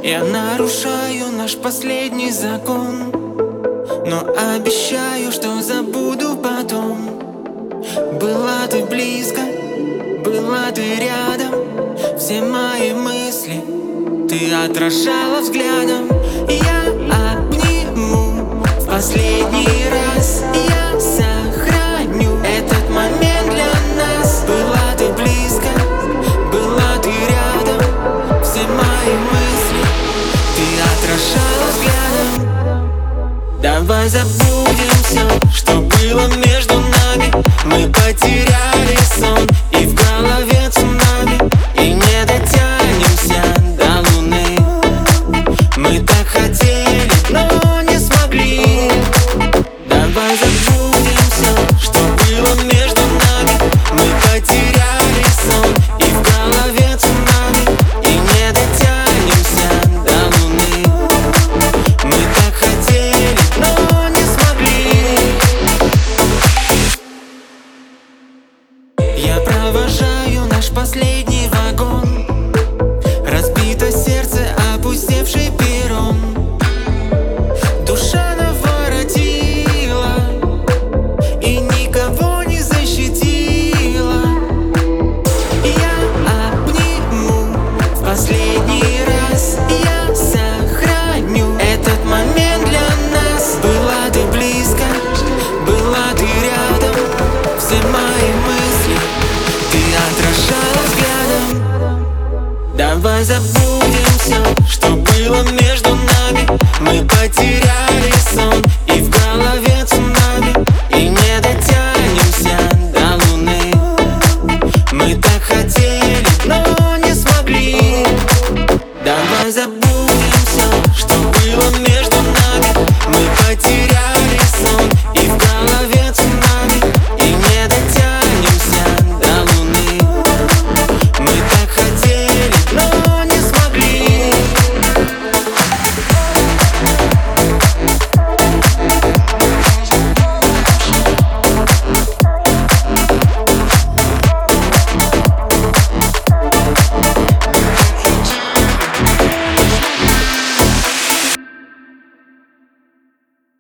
Я нарушаю наш последний закон, но обещаю, что забуду потом. Была ты близко, была ты рядом, все мои мысли ты отражала взглядом. Я обниму в последний раз, я сохраню этот момент для нас. Была ты близко, была ты рядом, все мои мысли ты отражала взглядом. Давай забудем все, что было между нами. Мы потеряли сон, и в голове цунами, и не дотянемся до луны. Мы так хотели, но не смогли. Давай забудем все, что было между нами. Мы потеряли сон, и в голове цунами, и не дотянемся до луны. Мы так хотели, но не смогли. Я провожаю наш последний вагон, разбито сердце, опустевший перрон. Душа наворотила и никого не защитила. Я обниму в последний раз, я сохраню этот момент для нас. Была ты близко, была ты рядом, все мои мысли ты отражала взглядом. Давай забудем все, что было между нами. Мы потеряли сон, и в голове